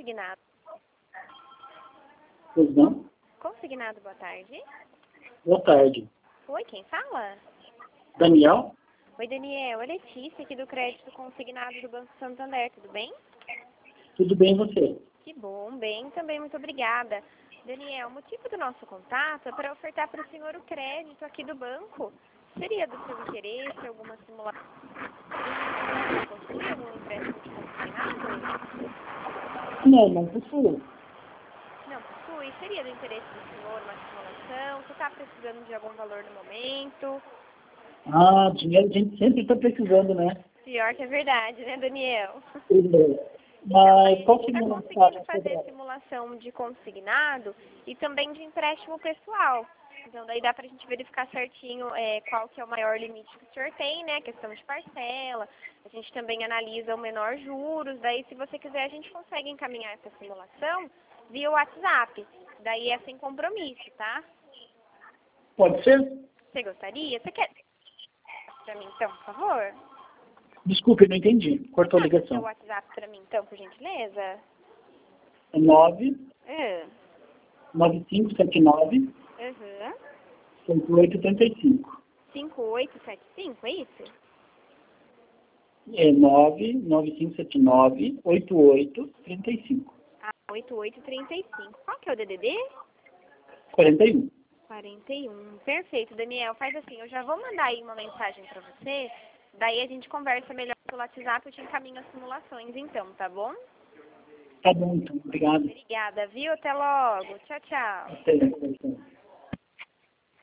Consignado. Pois não? Consignado, boa tarde. Boa tarde. Oi, quem fala? Daniel? Oi, Daniel. É Letícia, aqui do Crédito Consignado do Banco Santander, tudo bem? Tudo bem e você? Que bom, bem também, muito obrigada. Daniel, o motivo do nosso contato é para ofertar para o senhor o crédito aqui do banco. Seria do seu interesse alguma simulação? Possui algum empréstimo de consignado? Não possuo. Não possui? Seria do interesse do senhor uma simulação? Você está precisando de algum valor no momento? Ah, dinheiro a gente sempre está precisando, né? Pior que é verdade, né, Daniel? Então, Mas aí a qual gente que está é o conseguindo fazer simulação de consignado e também de empréstimo pessoal. Então, daí dá pra gente verificar certinho qual que é o maior limite que o senhor tem, né? Questão de parcela. A gente também analisa o menor juros. Daí, se você quiser, a gente consegue encaminhar essa simulação via WhatsApp. Daí é sem compromisso, tá? Pode ser? Você gostaria? Você quer pra mim, então, por favor? Desculpe, não entendi. Cortou a Passa o seu ligação. WhatsApp pra mim, então, por gentileza? É 9 Uhum. 9579 Uhum. 8835. 5875, é isso? É 99579 8835. Ah, 8835. Qual que é o DDD? 41. 41. Perfeito, Daniel. Faz assim, eu já vou mandar aí uma mensagem pra você, daí a gente conversa melhor pelo WhatsApp, eu te encaminho as simulações então, tá bom? Tá bom, então. Obrigado. Obrigada, viu? Até logo. Tchau, tchau. Até.